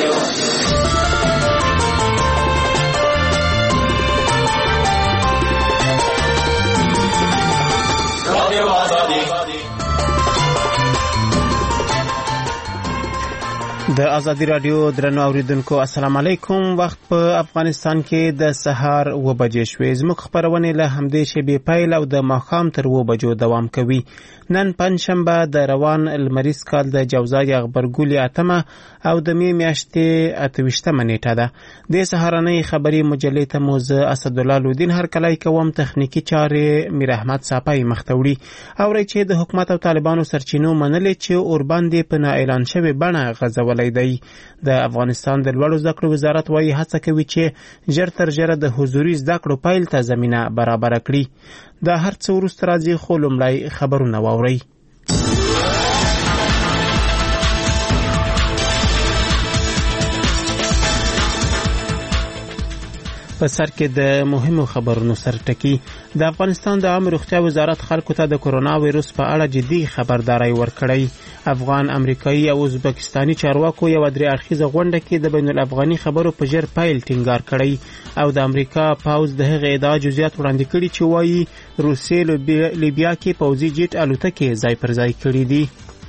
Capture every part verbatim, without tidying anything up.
د ازادي رادیو درنو اوریدونکو السلام علیکم. وخت په افغانستان کې د سهار و بجې شوې. زموږ خبرونه له همدې شیبې پیل او د ماښام تر و بجو دوام کوي. نن پنځشنبه د روان المریز کال د جوزای غبرګولي اتمه او د می میاشتې اتهویشتمه نیټه ده. د سهارنۍ خبري مجلې ته مو زه اسدالله لودین هر کلی کوم. تخنیکی چارې میر احمد صاپای مختوړي اوري چې د حکومت او طالبانو سرچینو منلې چې اوربان دی په نه اعلان شوی بڼه غزولې دی. د افغانستان د لوړو زده کړو وزارت وايي هڅه کوي چې ژر تر ژره د حضوري زده کړو پیل ته زمینه برابر کړي. دا هر څه وروسته راځي خو لومړی خبرونه واورئ. په سر کې د مهمو خبرونو سرټکی. د افغانستان د عامه روغتیا وزارت خلکو ته د کرونا وایروس په اړه جدي خبرداري ورکړی. افغان، امریکایي او ازبکستاني چارواکو یو درې اړخیزه غونډه کې د بین الافغاني خبرو په ژر پیل ټینګار کړی او د امریکا پاوز د هغې ادعا جزئیات وړاندې کړي چې وایي روسیې لیبیا کې پوځي جیټ الوتکې ځای پر ځای کړي دي.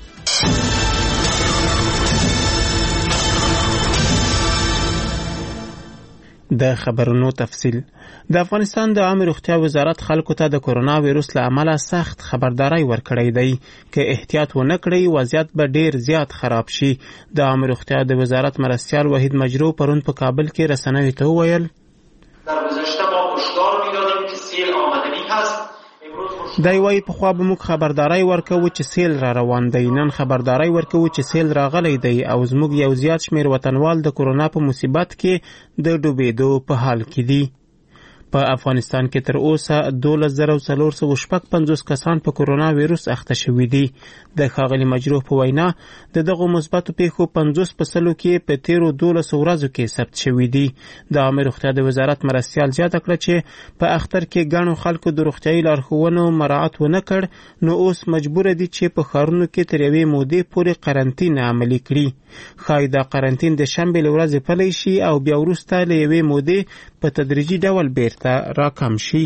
د خبرونو تفصیل. د افغانستان د عامه روغتیا وزارت خلکو ته د کرونا وایروس له امله سخت خبرداري ورکړی دی که احتیاط ونه کړي وضعیت به ډیر زیات خراب شي. د عامه روغتیا د وزارت مرستیال وحید مجرو پرون په کابل کې رسنیو ته وویل در گذشته ما هشدار می‌دادیم که سیل آمدنی هست. دای وای په خوا به موږ خبرداري ورکوو چې سیل را روان دی. نن خبرداري ورکوو چې سیل راغلی دی او زموږ یو زیات شمیر وطنوال د کرونا په مصیبت کې د ډوبېدو په حال کې دي. په افغانستان کې تر اوسه دولس زره څلور سوه شپږ پنځوس کسان په کرونا وایروس اخته شوي دي. د ښاغلي مجروح په وینا د دغو مثبتو پیښو پنځوس په سلو کې په تیرو دولسو ورځو کې ثبت شوي دي. د عامه روغتیا د وزارت مرستیال زیاته کړه چې په اختر کې ګڼو خلکو د روغتیایي لارښوونو مراعات ونه کړ نو اوس مجبور دي چې په ښارونو کې تر یوې مودې پورې قرنطین عملي کړي. ښایي دا قرنطین د شنبې له ورځې پلی شي او بیا وروسته له یوې مودې په تدریجي ډول بیرته راکم شي.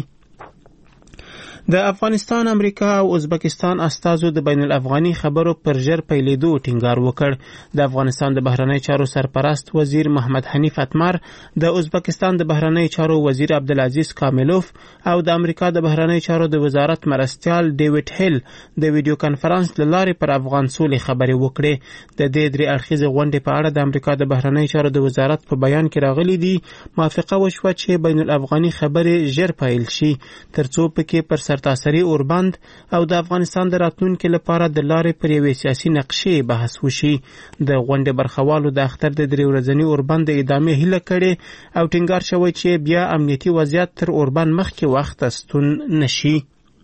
د افغانستان، امریکا او ازبکستان استازو د بین الافغاني خبرو پر ژر پیلېدو ټینګار وکړ. د افغانستان د بهرنی چارو سرپرست وزیر محمد حنیف اتمر، د ازبکستان د بهرنی چارو وزیر عبدالعزیز کاملوف او د امریکا د بهرنی چارو د وزارت مرستیال ډیوډ هیل د ویډیو کانفرنس له لارې پر افغان سولې خبرې وکړې. د دې درې اړخیزې غونډې په اړه د امریکا د بهرنی چارو د وزارت په بیان کې راغلي دي موافقه وشوه چې بین الافغاني خبرې ژر پیل شي ترڅو پکې پر تاسری اوربند او د افغانستان د راتلونکي لپاره د لارې پر یوې سیاسي نقشې بحث وشي. د غونډې برخوالو د اختر د درې ورځني اوربند د ادامې هیله کړې او ټینګار شوی چې بیا امنیتي وضعیت تر اوربند مخکې وخت ستون نشي.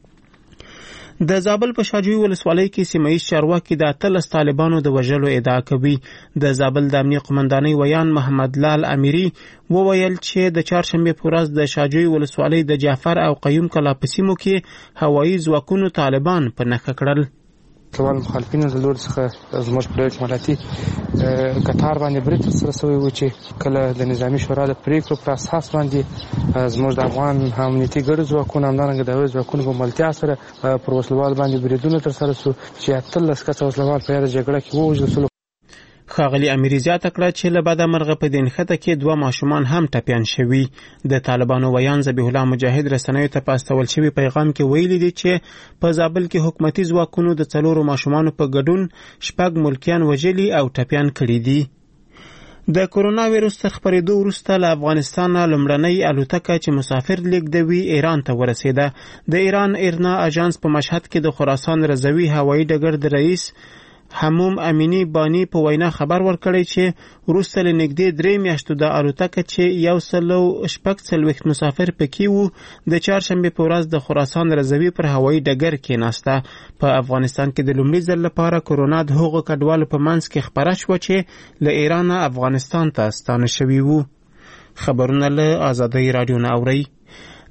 د زابل په شاجوی ولسوالۍ کې سیمه‌ییز چارواکي د اتلس طالبانو د وژلو ادعا کوي. د زابل د امنیه قمندانۍ ویان محمد لال امیری وویل چې د چهارشنبې په ورځ د شاجوی ولسوالۍ د جعفر او قیوم کلا په سیمو کې هوایي ځواکونو طالبان په نښه کړل. طبعا مخالفینو د لور څخه زموږ پر اکمالاتي قطار باندې برید ترسره شوی و چې کله د نظامي شورا د پریکړو پر اساس باندې زموږ د افغان امنیتي ګډو ځواکونو همدارنګه د هغوی ځواکونو په ملتیا سره پر وسلوال باندې بریدونه ترسره شو چې اتلس کسه وسلوال په یاده جګړه کې ووژل شول. ښاغلي امیري زیاته کړه چې له بده مرغه په دې نښته کې دوه ماشومان هم ټپیان شوي. د طالبانو ویان ذبیح الله مجاهد رسنیو ته په استول شوي پیغام کې ویلي دي چې په زابل کې حکومتي ځواکونو د څلورو ماشومانو په ګډون شپږ ملکیان وژلي او ټپیان کړي دي. د کرونا وایروس تر خپرېدو وروسته له افغانستانه لومړنۍ الوتکه چې مسافر لیږدوي ایران ته ورسېده. د ایران ایرنا اژانس په مشهد کې د خراسان رضوي هوایي ډګر د رئیس حموم امینی بانی په وینا خبر ورکړی چې وروسته له نږدې درې میاشتو د الوتکه چې یو سلو شپږ څلوېښت مسافر پکې وو د چهارشنبې په ورځ د خراسان رضوي پر هوایي ډګر کېناسته. په افغانستان کې د لومړي ځل لپاره کرونا د هغو کډوالو په منځ کې خپره شوه چې له ایرانه افغانستان ته ستانه شوي وو. خبرونه له آزادۍ راډیو نه اورئ.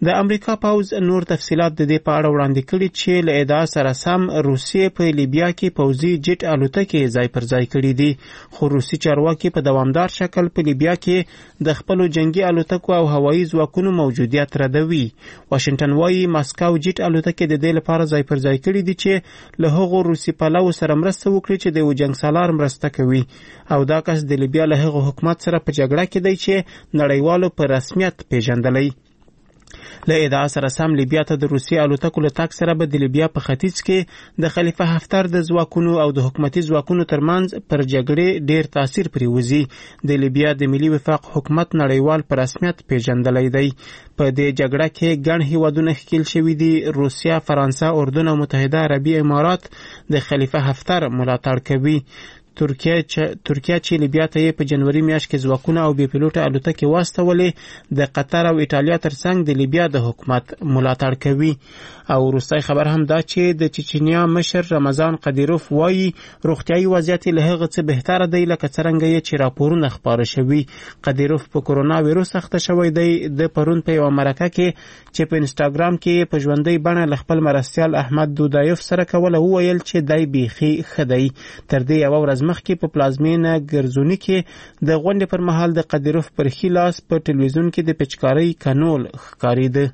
د امریکا پوځ نور تفصيلات د دې په اړه وړاندې کړي چې له ادعا سره سم روسیې په لیبیا کې پوځي جټ الوتکې ځای پر ځای کړي دي، خو روسي چارواکي په دوامدار شکل په لیبیا کې د خپل جنگي الوتکو او هوایي ځواکونو موجودیت ردوي. واشنگټن وايي ماسکو جټ الوتکې د دې لپاره ځای پر ځای کړي دي چې له هغو روسي پلو سره مرسته وکړي چې د یو جنګسالار مرسته کوي، او دا کس د لیبیا له هغو حکومت سره په جګړه کې دی چې نړیوالو په رسمیت پیژندلی. له ادعا سره سم لیبیا ته د روسي الوتکو له تګ سره به د لیبیا په ختیځ کې د خلیفه حفتر د ځواکونو او د حکومتي ځواکونو ترمنځ پر جګړې ډیر تاثیر پریوزي. د لیبیا د ملي وفاق حکومت نړیوال په رسمیت پیژندلی دی. په دې جګړه کې ګڼ هیوادونه ښکیل شوي دي. روسیا، فرانسه، اردن او متحده عربي امارات د خلیفه حفتر ملاتړ کوي. ترکیه ترکیه چې لیبیا ته په جنوري میاشت کې ځواکونه او بې پیلوټه الوتکې واستولې، د قطر او ایټالیا ترڅنګ د لیبیا د حکومت ملاتړ کوي. او وروستی خبر هم دا چې د چچنیا مشر رمضان قدیروف وایي روغتیايي وضعیت له هغه څه بهتره دی لکه څرنګه یې چې راپورونه خپاره شوي. قدیروف په کورونا ویروس اخته شوی دی. د پرون په یوه مرکه کې چې په انسټاګرام کې په ژوندۍ بڼه له خپل مرستیال احمد دودایف سره کوله وویل چې دی بیخي ښه دی. تر دې یوه ورځ مخکې په پلازمینه ګرزوني کې د غونډې پر مهال د قدیروف پر ښي لاس په ټلویزیون کې د پچکارۍ کنول ښکارېده.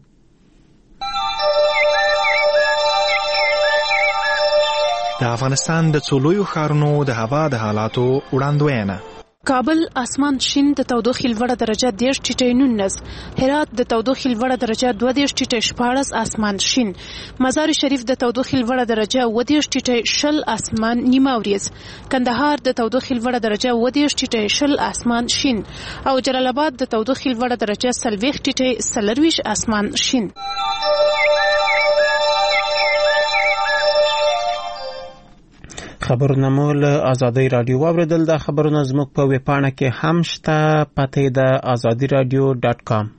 د افغانستان د څو لویو ښارونو د هوا د حالاتو وړاندوینه. کابل اسمان شین د تودوخې لوړه درجه دیرش ټیټه نولس، هرات د تودوخې لوړه درجه دوه دیرش ټیټه شپاړس اسمان شین، مزار شریف د تودوخې لوړه درجه اووه دیرش ټیټه شل اسمان نیمه وریځ، کندهار د تودوخې لوړه درجه اووه دیرش ټیټه شل اسمان شین او جلال آباد د تودوخې لوړه درجه څلوېښت ټیټه څلرویشت اسمان شین. خبرونه مو له ازادي رادیو واوریدل. دا خبرونه زموږ په ویب پاڼه کې هم شته، پته یې د ازادي رادیو ډاټ کام.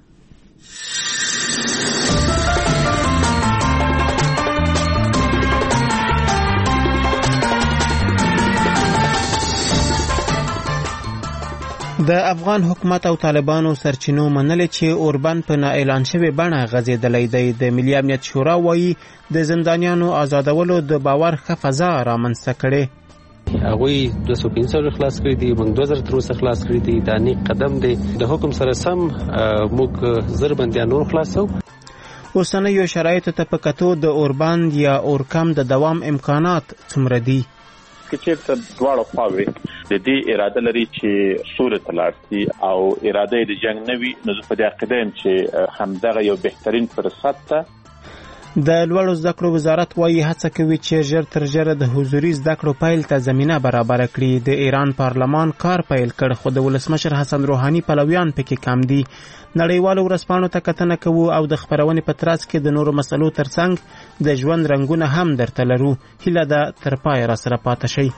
د افغان حکومت او طالبانو سرچینو منلې چې اوربند په نااعلان شوې بڼه غځېدلی دی. د ملي امنیت شورا وایي د زندانیانو آزادولو د باور ښه فضا رامنځته کړې. هغوی دوه سوه پنځه خلاص کړي دي، موږ دوه زره تر اوسه خلاص کړي دي. دا نیک قدم دی. د حکم سره سم موږ زر بندیان نور خلاصو. اوسنیو شرایطو ته په کتو د اوربند یا اورکم د دوام امکانات څومره دي؟ که چېرته دواړه خواوې د دې اراده لري چې سولې ته لاړ شي او اراده یې د جنګ نه وي، نو زه په دې عقیده یم چې همدغه یو بهترین فرصت ده. د لوړو زده کړو وزارت وایي هڅه کوي چې ژر تر ژره د حضوري زده کړو پیل ته زمینه برابره کړي. د ایران پارلمان کار پیل کړ، خو د ولسمشر حسن روحاني پلویان پکې کم دي. نړیوالو ورځپاڼو ته کتنه کوو او د خپرونې په ترڅ کې د نورو مسلو ترڅنګ د ژوند رنګونه هم درته لرو. هیله ده تر پایه راسره پاته شئ.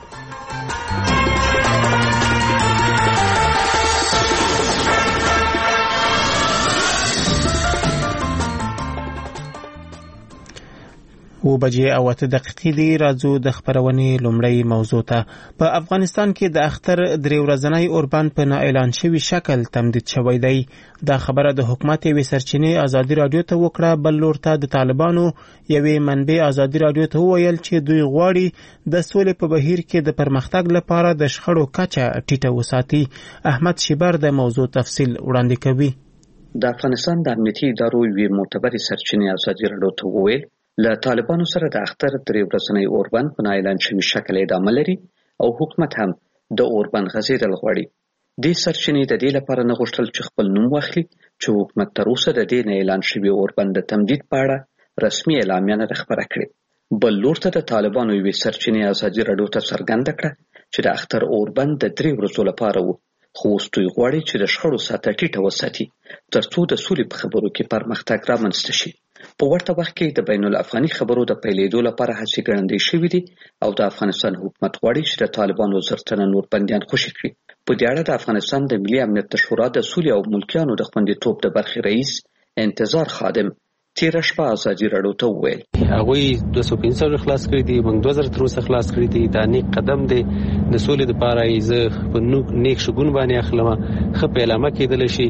و بجې او اته دقیقې دي. راځو د خپرونې لومړی موضوع ته. په افغانستان کې د اختر درې ورځنی اوربند په نااعلان شوي شکل تمدید شوی دی. دا خبره د حکومت یوې سرچینې ازادي رادیو ته وکړه. بل لور ته د طالبانو یوې منبع ازادي رادیو ته وویل چې دوی غواړي د سولې په بهیر کې د پرمختګ لپاره د شخړو کچه ټیټه وساتي. احمد شیبر د موضوع تفصیل وړاندې کوي. د افغانستان د امنیتي ادارو یوې معتبرې سرچینې ازادي رادیو ته وویل له طالبانو سره د اختر درې ورځنی اوربند په نااعلان شوي شکل ادامه لري او حکومت هم د اوربند غځېدل غواړي. دې سرچینې د دې لپاره نه غوښتل چې خپل نوم واخلي چې حکومت تر اوسه د دې نااعلان شوي اوربند د تمدید په اړه رسمي اعلامیه نه ده خپره کړې. بل لور ته د طالبانو یوې سرچینې ازادي رادیو ته څرګنده کړه چې د اختر اوربند د درې ورځو لپاره و، خو اوس دوی غواړي چې د شخړو سطحه ټیټه وساتي تر څو د سولې په خبرو کې پرمختګ رامنځته شي. په ورته وخت کې د بین الافغاني خبرو د پیلېدو لپاره هڅې ګړندۍ شوې دي او د افغانستان حکومت غواړي چې د طالبانو زر تنه نور بندیان خوشي کړي. په دې اړه د افغانستان د ملي امنیت شورا د سولې او ملکیانو د خوندیتوب د برخې رئیس انتظار خادم تیر شپه ازادي راډیو ته وویل هغه دوه سوه پنځه خلاص کړی دي، موږ دوه زره تر اوسه خلاص کړی دي. دا نیک قدم دی د سولې لپاره. یې په نیک شګون باندې اخلم خو په علامه کېدل شي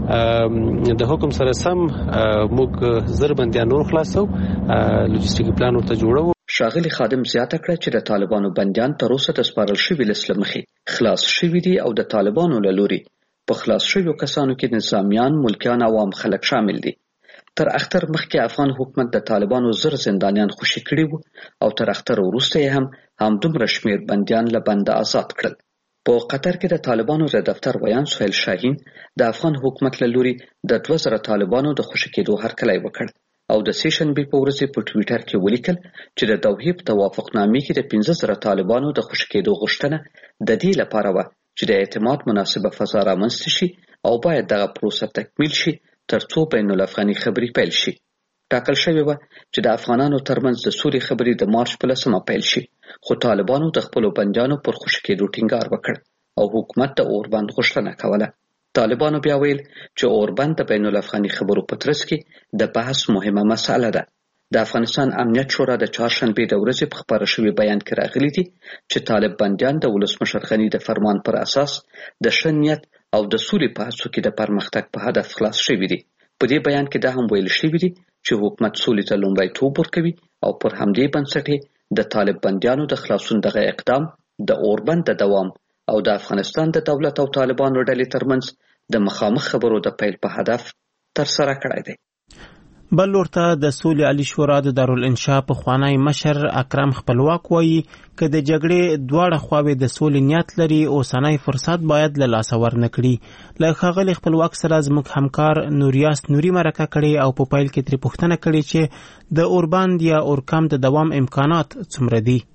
د حکم سره سم موږ زر بندیان نور خلاصو، لوجستیکي پلان ورته جوړو. ښاغلي خادم زیاته کړه چې د طالبانو بندیان تر اوسه د سپارل شوي لیست له مخې خلاص شوي دي او د طالبانو له لوري په خلاص شویو کسانو کې نظامیان، ملکیان او عام خلک شامل دي. تر اختر مخکې افغان حکومت د طالبانو زر زندانیان خوشي کړي وو او تر اختر وروسته یې هم همدومره شمیر بندیان له بنده آزاد کړل. په قطر کې د طالبانو د دفتر ویان سهیل شاهین د افغان حکومت له لوري د دوه زره طالبانو د خوشي کېدو هرکلی وکړ او د سې شنبې په ورځ په ټویټر کې ولیکل چې د دوحې په توافقنامې کې د پنځه زره طالبانو د خوشي کېدو غوښتنه د دې لپاره وه چې د اعتماد مناسبه فضا رامنځته شي او باید دغه پروسه تکمیل شي ترڅو بین الافغاني خبرې پیل شي. ټاکل شوې وه چې د افغانانو ترمنځ د سولې خبرې د مارچ په لسمه پیل شي، خو طالبانو د خپلو بندیانو پر خوشي کېدو ټینګار وکړ او حکومت د اوربند غوښتنه کوله. طالبانو بیا ویل چې اوربند د بین الافغاني خبرو په ترڅ کې د بحث مهمه مسأله ده. د افغانستان امنیت شورا د چهارشنبې د ورځې په خپاره شوي بیان کې راغلي دي چې طالب بندیان د ولسمشر غني د فرمان پر اساس د ښه نیت او د سولې په هڅو کې د پرمختګ په هدف خلاص شوي دي. په دې بیان کې دا هم ویل شوي دي چې حکومت سولې ته لومړیتوب ورکوي او پر همدې بنسټ د طالب بندیانو د خلاصون دغه اقدام د اوربند د دوام او د افغانستان د دولت او طالبانو ډلې ترمنځ د مخامخ خبرو د پیل په هدف ترسره کړی دی. بل ورته د سولې عالی شورا د دارالانشا پخوانی مشر اکرم خپلواک وایي که د جګړې دواړه خواوې د سولې نیت لري اوسنی فرصت باید له لاسه ورنه کړي. له ښاغلي خپلواک سره زموږ همکار نوریاس نوري مرکه کړې او په پیل کې ترې پوښتنه کړې چې د اوربند یا اورکم د دوام امکانات څومره دي.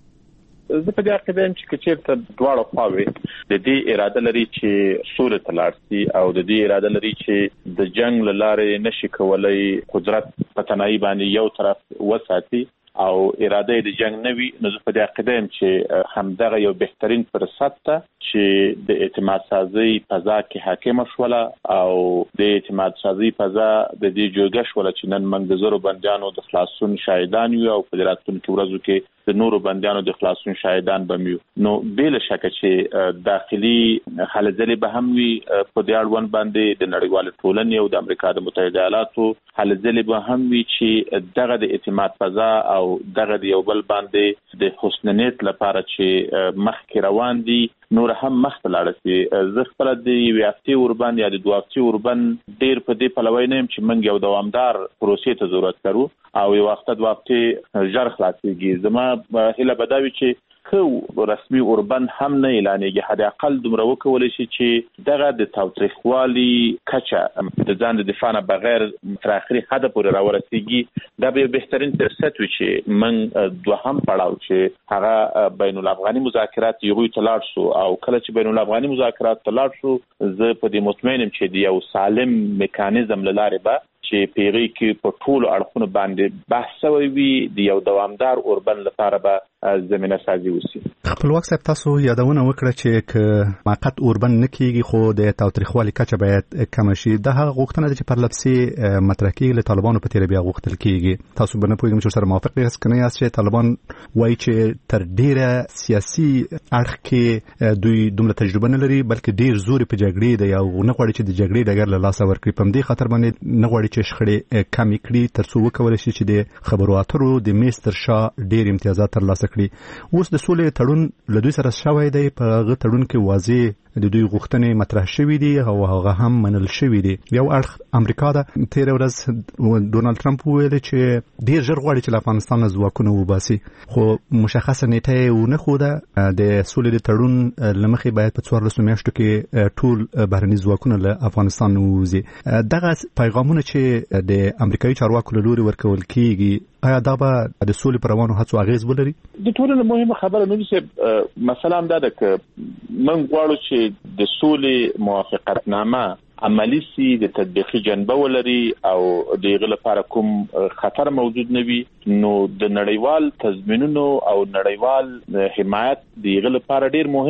زه په دې عقیده یم چې که چېرته دواړه خواوې د دې اراده لري چې سولې ته لاړ شي او د دې اراده لري چې د جنګ له لارې نشي کولی قدرت په تنهایي باندې یو طرف وساتي او اراده د جنگ نه وي، نو زه په دې عقیده یم چې همدغه یو بهترین فرصت ته چې د اعتماد سازي فضا کې حاکمه شوله او د اعتماد سازي فضا د دې جوګه شوله چې نن موږ د زرو بندیانو د خلاصون شاهدان یو او په راتلونکو ورځو کې د نورو بندیانو د خلاصون شاهدان به یو. نو بل شک چې داخلي هلې ځلې به هم وي په دې اړوند باندې د نړیوال ټولنې او د امریکا د متحده ایالاتو هلې ځلې به هم وي چې دغه د اعتماد فضا او دغه د یو بل باندې د حسن نیت لپاره چې مخکې روان دي نور هم مخته لاړ شي. زه خپل د یوې هفتې اوربند یا د دوه هفتې اوربند ډېر په دې پلوی نه یم چې موږ یو دوامدار پروسې ته ضرورت لرو او یو وخت دوه هفتې ژر خلاصېږي. زما هیله به دا وي چې که رسمي اوربند هم نه اعلانېږي حد اقل دومره وکولی شي چې دغه د تاوتریخوالي کچه د ځان د دفاع نه بغیر تر اخري حده پورې راورسېږي. دا به یو بهترین فرصت وي چې موږ دوهم پړاو چې هغه بین الافغاني مذاکرات هغوی ته لاړ شو او کله چې بین الافغاني مذاکرات ته لاړ شو زه په دې مطمئن یم چې د یو سالم میکانیزم له لارې به چې په هغې کې په ټولو اړخونو باندې بحث شوی وي د یو دوامدار اوربند لپاره به زمینه سازي وشي. خپلواک صاحب تاسو یادونه وکړه چې که موقت اوربند نه کېږي خو د تاوتریخوالي کچه باید کمه شي. دا هغه غوښتنه ده چې پر لپسې مطرح کېږي له طالبانو په تېره بیا غوښتل کېږي. تاسو به نه پوهېږم چې ورسره موافق یاست که نه یاست چې طالبان وایي چې تر ډېره سیاسي اړخ کې دوی دومره تجربه نه لري بلکې ډېر زور په جګړې دی او نه غواړي چې د جګړې ډګر له لاسه ورکړي. په همدې خاطر باندې نه غواړي چې شخړې کمې کړي تر څو وکولی شي چې د خبرو اترو د میز تر شا ډېر امتیازات ترلاسه کړي. اوس د سولې تړون له دوی سره شوی دی، په هغه تړون کې واضح د دوی غوښتنې مطرح شوي دي او هغه هم منل شوي دي. یو اړخ امریکا ده، تېره ورځ ډونالډ ټرمپ وویل چې ډېر ژر غواړي چې له افغانستان نه ځواکونه وباسي، خو مشخصه نیټه یې ونه ښوده. د سولې د تړون له مخې باید په څوارلسو میاشتو کې ټول بهرني ځواکونه له افغانستان نه ووځي. دغه پیغامونه چې د امریکایي چارواکو له لوري ورکول کېږي آیا دا به د سولې پر روانو هڅو اغېز ولري؟ د ټولو مهمه خبره نو چې مثلا دا ده که موږ غواړو چې د سولې موافقتنامه عملی سي، د تطبیقي جنبه ولري او د هغې لپاره کوم خطر موجود نه وي، نو د نړیوال تضمینونو او نړیوال حمایت د هغې لپاره ډېر مهم ده.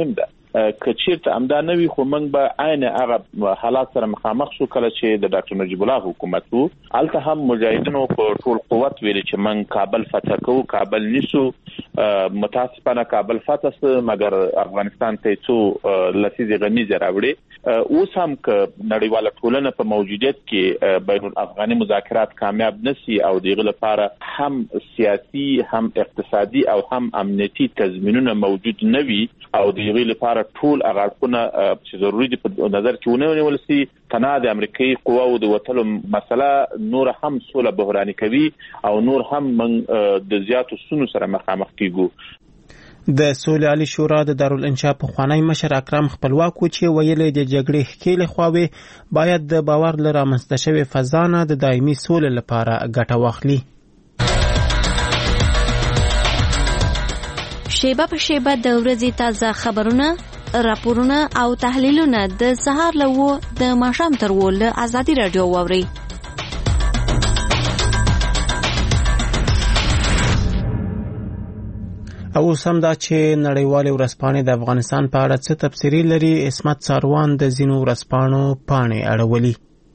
کچیرته امدا نوي خو موږ به عین هغه حالات سره مخامخ شو کله چې د ډاکټر نجیب الله حکومت وو. الته هم مجاهدینو په ټول قوت ویل چې موږ کابل فتح کوو، کابل نیسو. متاسفانه کابل فتح سه مګر افغانستان ته څو لسیزې غمیزه راوړي. اوس هم ک نړیواله ټولنه په موجودیت کې بین الافغاني مذاکرات کامیاب نشي او دغه لپاره هم سیاسي هم اقتصادي او هم امنیتي تضمینونه موجود نه وي او دغه لپاره ټول اغاړونه چې ضروري دي په نظر کې ونیول شي. تنها د امریکایي قواو د وټلو مسله نور هم سوله بحراني کوي او نور هم من د زیاتو سونو سره مخامخ کیږو. د سولې عالی شورا د دارالانشا پخوانی مشر اکرم خپلواک چې ویلي د جګړې ښکېلې خواوې باید د باور له رامنځته شوې فضا نه د دایمي سولې لپاره ګټه واخلي. شیبه په شیبه د ورځې تازه خبرونه، راپورونه او تحلیلونه د سهار له و د ماښام تر و له ازادي راډیو واورئ. او سم دا چې نړیوالې ورځپاڼې د افغانستان په اړه څه تبصرې لري. عصمت ساروان د ځینو ورځپاڼو پاڼې اړولي.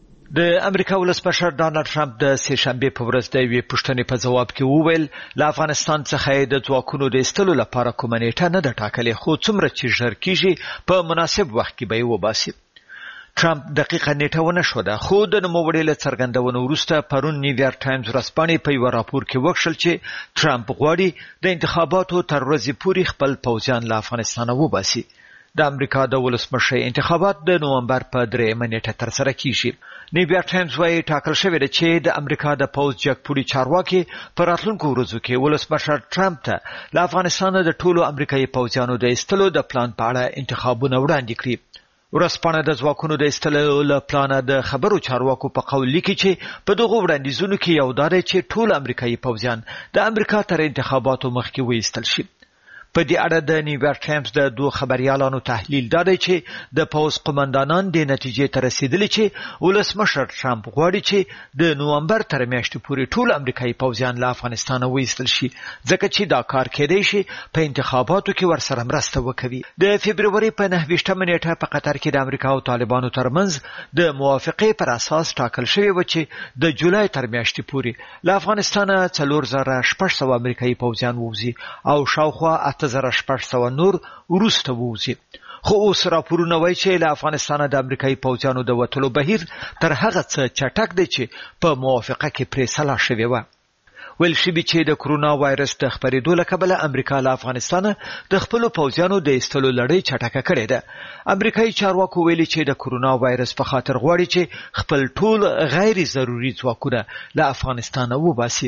د امریکا ولسمشر ډانلډ ټرمپ د سه شنبه په ورځ د یوې پوښتنې په جواب کې وویل له افغانستان څخه د ځواکونو د ایستلو لپاره کومه نیټه نه ده ټاکلې، خو څومره چې ژر کیږي په مناسب وخت کې به یې وباسي. ټرمپ دقیقه نیټه ونه ښوده، خو د نوموړي له څرګندونو وروسته پرون نیویارک ټایمز ورځپاڼې په یوه راپور کې وکښل چې ټرمپ غواړي د انتخاباتو تر ورځې پورې خپل پوځیان له افغانستانه وباسي. د امریکا د ولسمشر انتخابات د نومبر په درېیمه نیټه ترسره کیږي. نیویارک ټایمز وايي ټاکل شوې ده چې د امریکا د پوځ جګپوړي چارواکي په راتلونکو ورځو کې ولسمشر ټرمپ ته له افغانستانه د ټولو امریکایي پوځیانو د ایستلو د پلان په اړه انتخابونه وړاندې کړي. ورځپاڼه د ځواکونو د ایستلو له پلانه د خبرو چارواکو په قول لیکي چې په دغو وړاندیزونو کې یو دا دی چې ټول امریکایي پوځیان د امریکا تر انتخاباتو مخکې وایستل شي. په دې اړه د نیویارک ټایمز د دوه خبريالانو تحلیل دا دی چې د پوځ قومندانان د نتیجې ته رسیدلي چې ولسمشر ټرمپ غواړي چې د نومبر تر میاشتې پورې ټول امریکایي پوځیان له افغانستانه وایستل شي، ځکه چې دا کار کېدای شي په انتخاباتو کې ورسره مرسته وکوي. د فبروري په نهه ویشتمه نیټه په قطر کې د امریکا او طالبانو ترمنځ د موافقې پر اساس ټاکل شوی و چې د جولای تر میاشتې پورې له افغانستانه څلور زره شپږ سوه امریکایي پوځیان ووځي او شاوخوا اته زره شپږ سوه نور وروسته ووځي. خو اوس راپورونه وایي چې له افغانستانه د امریکایي پوځیانو د وتلو بهیر تر هغه څه چټک دی چې په موافقه کې پرې سلا شوې وه. ویل شوي چې د کرونا وایرس د خپرېدو له کبله امریکا له افغانستانه د خپلو پوځیانو د ایستلو لړۍ چټکه کړې ده. امریکایي چارواکو ویلي چې د کرونا وایرس په خاطر غواړي چې خپل ټول غیر ضروري ځواکونه له افغانستانه وباسي.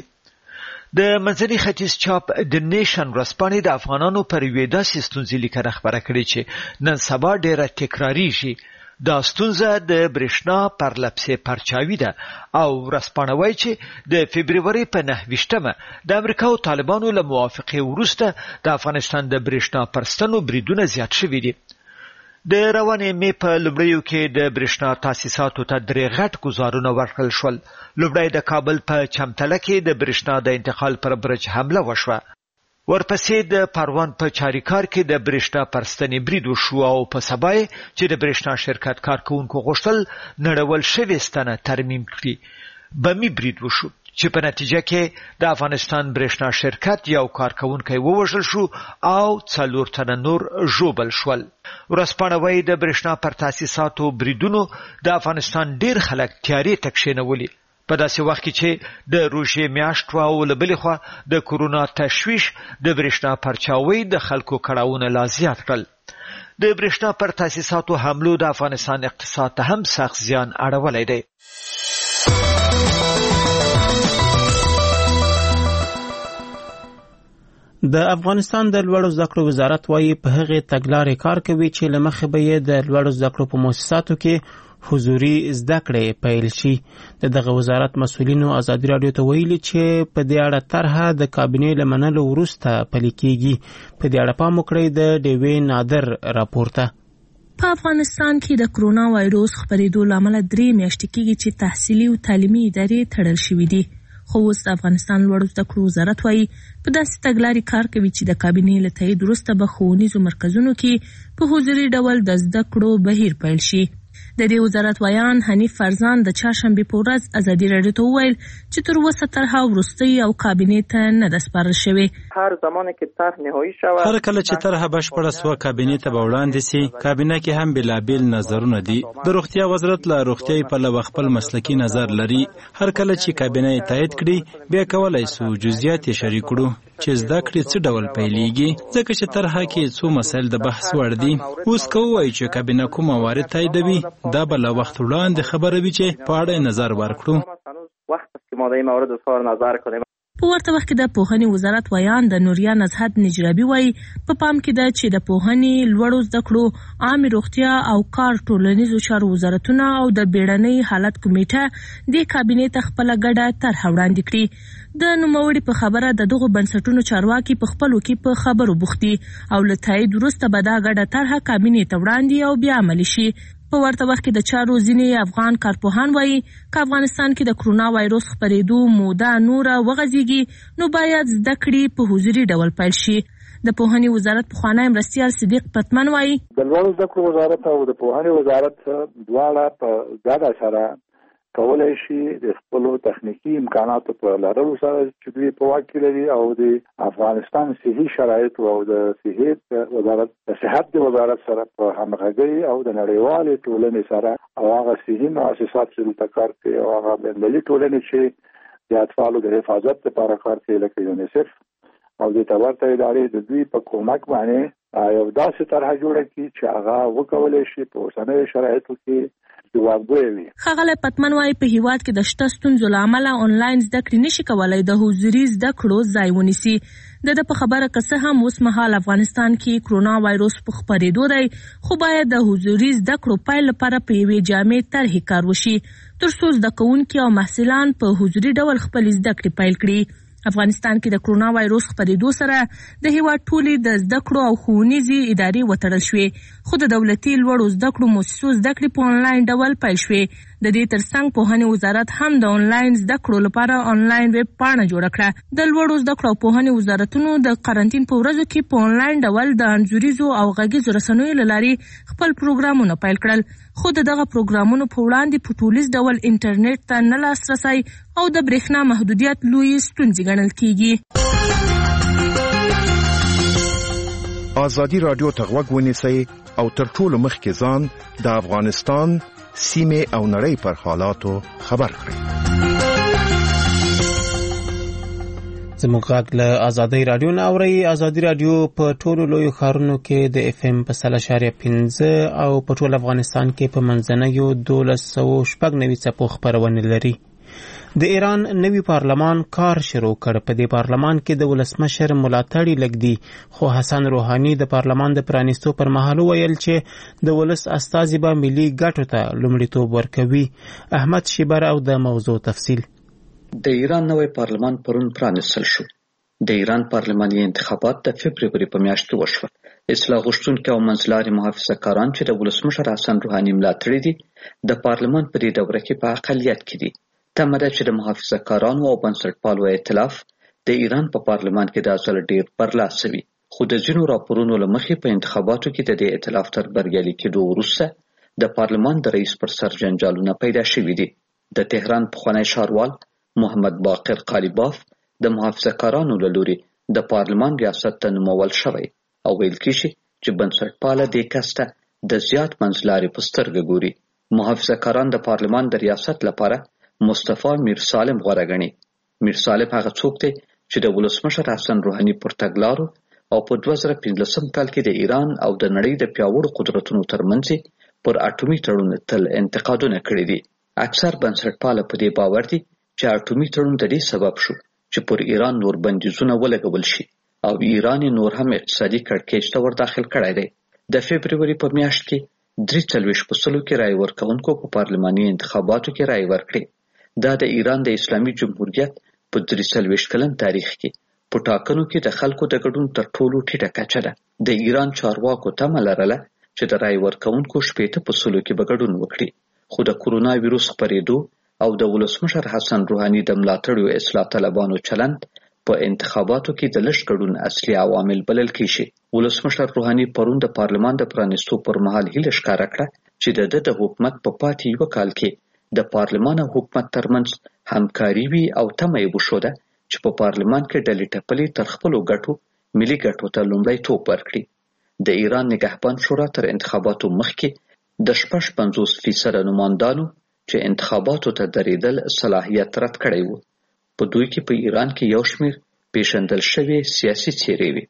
د منځني ختیځ چاپ د نیشن ورځپاڼې د افغانانو پر یوې داسې ستونزې لیکنه خپره کړې چې نن سبا ډېره تکراریږي. دا ستونزه د برېښنا پرلپسې پرچاوي ده او ورځپاڼه وایي چې د فبروري په نهه ویشتمه د امریکا او طالبانو له موافقې وروسته د افغانستان د برېښنا پرستنو بریدونه زیات شوي دي. د روانې مې په لومړیو کې د برېښنا تاسیساتو ته درې غټ ګزارونه ورکړل شول. لومړی د کابل په چمتله کې د برېښنا د انتقال پر برج حمله وشوه. ورپسې د پروان په چاریکار کې د برېښنا پرستنې برید وشو او په سبا چې د برېښنا شرکت کارکوونکو غوښتل نړول شوې ستنه ترمیم کړي بمي برید وشو چې په نتیجه کې د افغانستان برېښنا شرکت یو کارکوونکی ووژل شو او څلور تنه نور ژوبل شول. ورځپاڼه وایي د برېښنا پر تاسیساتو بریدونو د افغانستان ډېر خلک تیارې ته کښېنولي په داسې وخت کې چې د روژې میاشت وه او له بلې خوا د کرونا تشویش د برېښنا پرچاوۍ د خلکو کړاوونه لا زیات کړل. د برېښنا پر تاسیساتو حملو د افغانستان اقتصاد ته هم سخت زیان اړولی دی. د افغانستان د لوړو زده کړو وزارت وايي په هغې تګلارې کار کوي چې له مخې به یې د لوړو زده کړو په مؤسساتو کې حضوري زده کړې پیل شي. د دغه وزارت مسؤلینو ازادي راډیو ته ویلي چې په دې اړه طرحه د کابینې له منلو وروسته پلي کیږي. په دې اړه پام وکړئ د ډیوې نادر راپورته. په افغانستان کې د کرونا وایروس خپرېدو له امله درې میاشتې کېږي چې تحصیلي او تعلیمي ادارې تړل شوې دي. خو اوس د افغانستان لوړو زده کړو وزارت وایي په داسې تګلارې کار کوي چې د کابینې له تایید وروسته به ښوونیزو مرکزونو کې په حضوري ډول د زده کړو بهیر پیل شي. د دې وزارت ویان حنیف فرزان د چهارشنبې په ورځ ازادي راډیو ته وویل چې تر اوسه طرحه وروستۍ او کابینې ته نه ده سپارل شوې. هر زمانه کې طرح نهایی شود، هر کله چې طرحه بشپړه سوه کابینې ته به وړاندې سي. کابینه کې هم بېلابېل نظرونه دي. د روغتیا وزارت له روغتیايي پلوه خپل مسلکي نظر لري. هر کله چې کابینه یې تایید کړي بیا کولای سو جزئیات یې شریک کړو چې زده کړې څه ډول پیلېږي، ځکه چې طرحه کې څو مسایل د بحث وړ دي. اوس که ووایو چې کابینه کوم موارد تاییدوي، دا به له وخت وړاندې خبره وي چې په اړه نظر ورکړو. په ورته وخت کې د پوهنې وزارت ویان د نوریا نزهت نجرابي وایي په پا پام کې ده چې د پوهنې، لوړو زده کړو، عامه روغتیا او کار، ټولنیزو چارو وزارتونه او د بیړنۍ حالت کمیټه د کابینې ته خپله ګډه طرحه وړاندې کړي. د نوموړي په خبره د دغو بنسټونو چارواکي په خپلو کې په خبرو بوختي او له تایید وروسته به دا ګډه طرحه کابینې ته وړاندې او بیا عملي شي. په ورته وخت کې د چارو ځینې افغان کارپوهان وایي که افغانستان کې د کرونا وایروس خپرېدو موده نوره وغځېږي نو باید زده کړې په حضوري ډول پیل شي. د پوهنې وزارت پخوانی مرستیال صدیق پتمن وایي د لوړو زده کړو وزارت او د پوهنې وزارت دواړه په ګډه سره کولای شي د خپلو تخنیکي امکاناتو په لرلو سره چې دوی په واک کې لري او د افغانستان صحي شرایط او د صحت وزارت د صحت د وزارت سره په همغږي او د نړیوالې ټولنې سره او هغه صحي مؤسسات چې دلته کار کوي او هغه بین‌المللي ټولنې چې د اطفالو د حفاظت لپاره کار کوي لکه یونیسف او د تورته ادارې د دوی په کومک باندې یو داسې طرحه جوړه کړي چې هغه وکولای شي په اوسنیو شرایطو کې ښاغلی پتمن وایي په هیواد کې د شته ستونزو له امله آنلاین زده کړې نشي کولای د حضوري زده کړو ځای ونیسي. د ده په خبره که څه هم اوس مهال افغانستان کې کرونا وایروس په خپرېدو دی خو باید د حضوري زده کړو پیل لپاره په یوې جامع طرحې کار وشي تر څو زده کوونکي او محصلان په حضوري ډول خپلې زده کړې پیل کړي. افغانستان کې د کرونا وایروس خپرېدو سره د هیواد ټولې د زده کړو او ښوونیزې ادارې وتړل شوې خو د دولتي لوړو زده کړو مؤسسو زده کړې په آنلاین ډول پیل شوې. د دې ترڅنګ پوهنې وزارت هم د آنلاین زده کړو لپاره آنلاین ویب پاڼه جوړه کړه. د لوړو زده کړو او پوهنې وزارتونو د قرنطین په ورځو کې په آنلاین ډول د انځوریزو او غږیزو رسنیو له لارې خپل پروګرامونه پیل کړل خو د دغه پروګرامونو په وړاندې په ټولیز ډول انټرنیټ ته نه لاسرسی او د برېښنا محدودیت لوی ستونزې ګڼل کیږي. ازادي راډیو ته غوږ ونیسئ او تر ټولو مخکې ځان د افغانستان سیمې او نړۍ پر حالاتو خبر کړئ. زموږ غږ له ازادي راډیو نه اورئ. ازادي راډیو په ټولو لویو ښارونو کې د اف ام په سل اشاریه پنځه او په ټول افغانستان کې په منځنیو دولس سوه شپږ نوي څپو خپرونې لري. د ایران نوي پارلمان کار شروع کړ. په دې پارلمان کې د ولسمشر ملاتړي لږ دي خو حسن روحاني د پارلمان د پرانیستو پر مهال ویل چې د ولس استازي به ملي ګټو ته لومړیتوب ورکوي. احمد شیبر او د موضوع تفصیل. د ایران نوی پارلمان پرون پرانیستل شو. د ایران پارلماني انتخابات د فبروري په میاشت کې وشول. اصلاح غوښتونکي او منځلاري محافظه کاران چې د ولسمشر حسن روحاني ملاتړي دي د پارلمان په دې دوره کې په اقلیت کې دي. تمه ده چې د محافظه کارانو او بنسټپالو ائتلاف د ایران په پارلمان کې د ځل ډیر برلاسه وي خو د ځینو راپورونو له مخې په انتخاباتو کې د دې ائتلاف تر بریالي کېدو وروسته د پارلمان د رئیس پر سر جنجالونه پیدا شوي دي. د تهران پخوانی ښاروال محمد باقر قالیباف د محافظه کارانو له لوري د پارلمان ریاست ته نومول شوی او ویل کېږي چې بنسټپاله دې کس ته د زیات منځلاري په سترګه ګوري. محافظه کاران د پارلمان د ریاست لپاره مصطفی میر سالم غوره ګڼي. میر سالم هغه څوک دی چې د ولسمشر حسن روحاني پر تګلارو او په دوه زره پنځلسم کال کې د ایران او د نړۍ د پیاوړو قدرتونو ترمنځ پر اټومي تړون تل انتقادونه کړي دي. اکثر بنسټپاله په دې باور دي چې اټومي تړون د دې سبب شو چې پر ایران نور بندیزونه ولګول شي او ایران نور هم اقتصادي کړکېچ ته ور داخل کړی دی. د فبروري په میاشت کې درې څلوېښت په سلو کې رایې ورکوونکو په پارلماني انتخاباتو کې رایې ورکړې. دا د ایران د اسلامي جمهوریت په درې څلوېښت کلن تاریخ کې په ټاکنو کې د خلکو د ګډون تر ټولو ټیټه کچه ده. د ایران چارواکو تمه لرله چې د رایې ورکوونکو شپېته په سلو کې به ګډون وکړي خو د کرونا ویروس خپرېدو او د ولسمشر حسن روحاني د ملاتړو اصلاح طلبانو چلند په انتخاباتو کې د لږ ګډون اصلي عوامل بلل کیږي. ولسمشر روحاني پرون د پارلمان د پرانیستو پر مهال هیله ښکاره کړه چې د د حکومت په پاتې یو کال کې د پارلمان او حکومت ترمنځ همکاري وي او تمه یې وشوده چې په پارلمان کې ډلې ټپلې تر خپلو ګټو ملي ګټو ته لومړیتوب ورکړي. د ایران نگهبان شورا تر انتخاباتو مخکې د شپږ پنځوس فیصده نمایندانو چې انتخاباتو ته درېدل صلاحیت رد کړی و. په دوی کې په ایران کې یو شمېر پیژندل شوي سیاسي څېرې وي.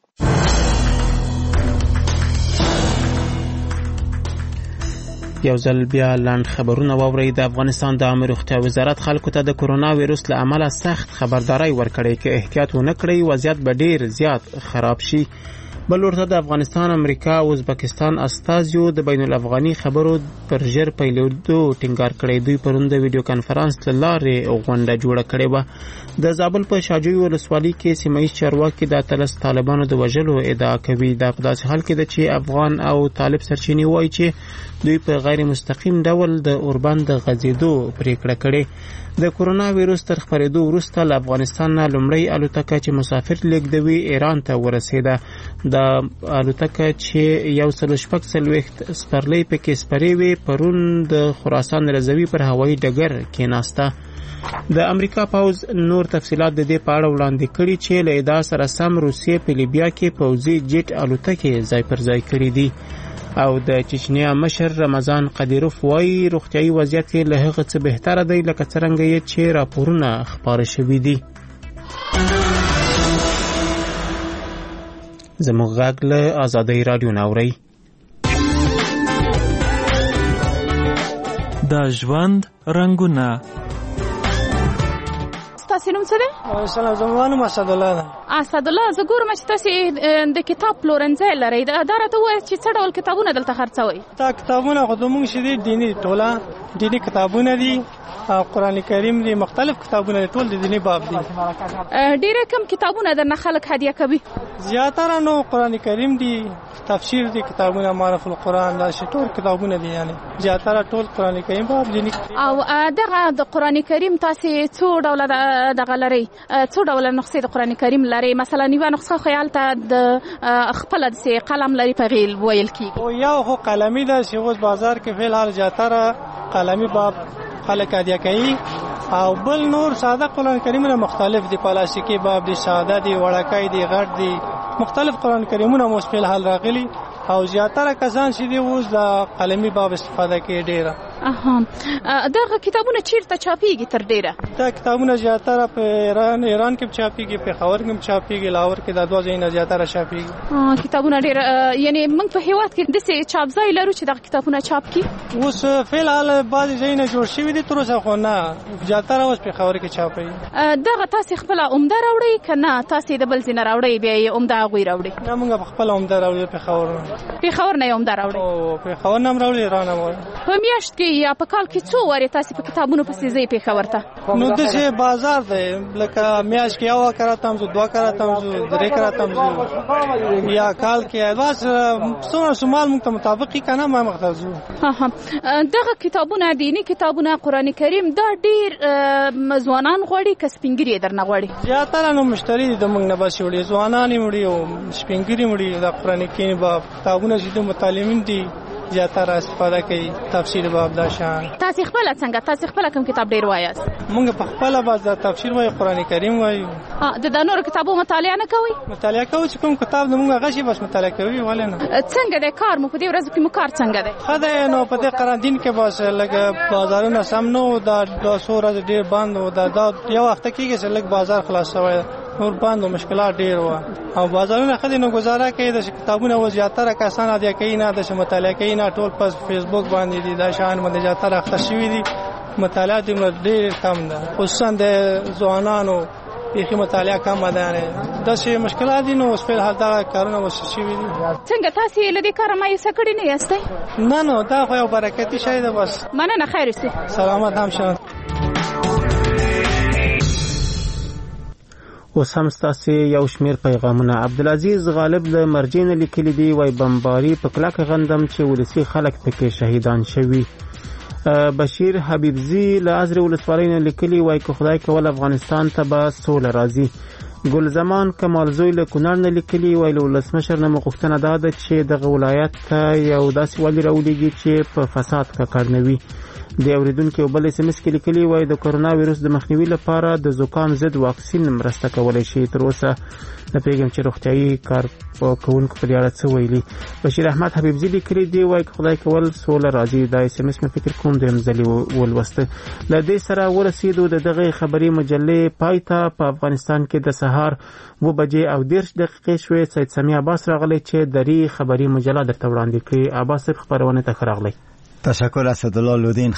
یو ځل بیا لاند خبرونه واورئ. د افغانستان د عامه روغتیا وزارت خلکو ته د کرونا ویروس له امله سخت خبرداری ورکړی که احتیاط ونه کړئ وضعیت به ډیر زیات خراب شي. بل ورته د افغانستان، امریکا او ازبکستان استازیو د بین الافغاني خبرو پر ژر پیلېدو ټینګار کړی. دوی پرون د ویډیو کانفرنس له لارې غونډه جوړه کړې وه. د زابل په شاجوی ولسوالۍ کې سیمه ییز چارواکي د اتلس طالبانو د وژلو ادعا کوي. دا په داسې حال کې ده چې افغان او طالب سرچینې وایي چې دوی په غیر مستقیم ډول د اوربند د غځېدو پریکړه کړې. د کرونا ویروس تر خپرېدو وروسته له افغانستان نه لومړی الوتکه چې مسافر لیږدوي ایران ته ورسېده. د الوتکه چې یو سل شپږ څلوېښت سپرلۍ پکې سپرې وې پرون د خراسان رضوي پر هوایي ډګر کېناسته. د امریکا پوځ نور تفصیلات د دې په اړه وړاندې کړي چې له ادعا سره سم روسیې په لیبیا کې پوځي جیټ الوتکې ځای پر ځای کړي دي. او د چچنیا مشر رمضان قدیروف وایي روغتیايي وضعیت یې له هغه څه بهتره دی لکه څرنګه یې چې راپورونه خپاره شوي دي. زموږ غږ له ازادۍ راډیو نه اورئ. د ژوند رنګونه. تاسو نوم څه دی؟ سلام، زما نوم اسد الله ده. اسد الله، زه ګورم چې تاسو د کتاب پلورنځی لرئ. دا راته ووایه چې څه ډول کتابونه دلته خرڅوئ؟ دا کتابونه خو زموږ چې دي دیني ټوله دیني کتابونه دي، قرآن کریم دی، مختلف کتابونه دي، ټول د دیني باب دي. ډېر کم کتابونه درنه خلک هدیه کوي؟ زیاتره نو قرآن کریم دی، تفسیر دی، کتابونه معرف القرآن، دا ټول کتابونه دي. یعنی زیاتره ټول قرآن کریم باب دیني. او دغه د قرآن کریم تاسو څو ډول دغه لرئ؟ څو ډول نسخې د قرآن کریم لرئ؟ مثلا یو نسخه خیال ته د خپل د قلم لري په غیل ویل کیږي، او یو خو قلمي ده چې اوس بازار کې فعل حال زیاتره قلمي باب خلک هدیه کوي، او بل نور ساده قرآن کریمونه مختلف دي، پلاستیکي باب دي، ساده دي، وړکای دي، غټ دي، مختلف قرآن کریمونه مو په حال راغلي، او زیاتره کسان چې دی اوس د قلمي باب استفاده کوي ډیره. اها، دغه کتابونه چیرته چاپیږي تر ډیره؟ دا کتابونه زیاتره په ایران ایران کې چاپیږي، په خاور کې چاپیږي، لاهور کې د دوه ځایونو زیاتره چاپیږي. اه، کتابونه ډیره، یعنی موږ په هیواد کې د سه چاپ ځای لرو چې دغه کتابونه چاپ کړي. اوس فعل حال بعض ځایونه جوړ شوي دي، تر اوسه خو نه، زیاتره اوس په خاور کې چاپي. دغه تاسو خپل عمده راوړي کنه تاسو د بل ځای نه راوړي بیا یې عمده غوي راوړي؟ نه، موږ خپل عمده راوړي، په خاور په خاور نه عمده راوړي. او په خاور نه راوړي ایران راوړي. په میاشت کې یا په کال کې څو واره تاسو په کتابونو پسې ځئ په خاور ته؟ نو د څه بازار دی، لکه میاشت کې یو کراتم زو، دوه کراتم زو، درې کراتم زو، یا کال کې واس څو شمال موږ ته مطابق کنه ما مختزو. ها ها، دغه کتابونه دینی کتابونه قرآن کریم دا ډیر ځوانان غوړي که سپینګری درنه غوړي؟ زیاتره نو مشتری د موږ نه بس وړي، ځوانان وړي او سپینګری وړي. د قرآن کریم باب کتابونه چې د متعلمین دي زیاتره استفاده کوي، تفسیر باب دا شان. تاسو خپل څنګه تاسو خپل کوم کتاب ډیر وایاست؟ موږ په خپل باز تفسیر وایو، قرآن کریم وایو. ها، د نور کتابو مطالعه نه کوي؟ مطالعه کوي چې کوم کتاب موږ غشي بس مطالعه کوي ولنه. څنګه د کار مو په دې ورځ کې مو کار څنګه دی؟ خدای نو په دې قرآن دین کې بس لګ بازارونه سم نو دا د سورہ ډیر بند او دا یو وخت کېږي چې لګ بازار خلاص شوی، نور باندې مشکلات ډیر و، او بازارونه خدای نو گزاره کوي د کتابونه و زیاتره کسان دي کوي نه د مطالعه کوي نه، ټول په فیسبوک باندې دي، دا شان باندې زیاتره اخته شوی دي، مطالعه دې ډیر کم ده، خصوصا د ځوانانو یې مطالعه کم ده، دا شی مشکلات دي. نو اوس په حال دا کارونه وشي شوی دي. څنګه تاسو له دې کار مې سکړی نه یاستئ؟ نه نو دا خو یو برکتی شی ده بس. مننه، خیر اوسئ. سلامت هم شه. اوس هم ستاسو یو شمیر پیغامونه. عبدالعزیز غالب له مرجین لیکلي دی، وای بمباری په کلک غندم چې ولسی خلک پکې شهیدان شوي. بشیر حبیبزی له ازرې ولسوالۍ نه لیکلي وایي که خدای کول افغانستان ته به سوله راځي. ګل زمان کمال زوی له کونړ نه لیکلي وایي له ولسمشر نه مو غوښتنه دا ده چې دغه ولایت ته یو داسې والي راولېږي چې په فساد ککړ نه وي. د اوریدونکو یو بل اس ام اس کې لیکلي وایي د کورونا وایرس د مخنیوي لپاره د زکام ضد واکسین مرسته کولی شي. تر اوسه نه پوهېږم چې روغتیایي کارکوونکو په دې اړه څه ویلي. بشیر احمد حبیبزي لیکلي دی وایي که خدای کول سوله راځي. دا اس ام اس مې فکر کوم دویم ځلې ولوسته. له دې سره ورسېدو د دغه خبري مجلې پای ته. په افغانستان کې د سهار اوه بجې او دېرش دقیقې شوې. سید سمیع عباس راغلی چې دري خبري مجله درته وړاندې کړي. عباس صاحب خپرونې ته ښه راغلی. تشکر اسدالله لودین.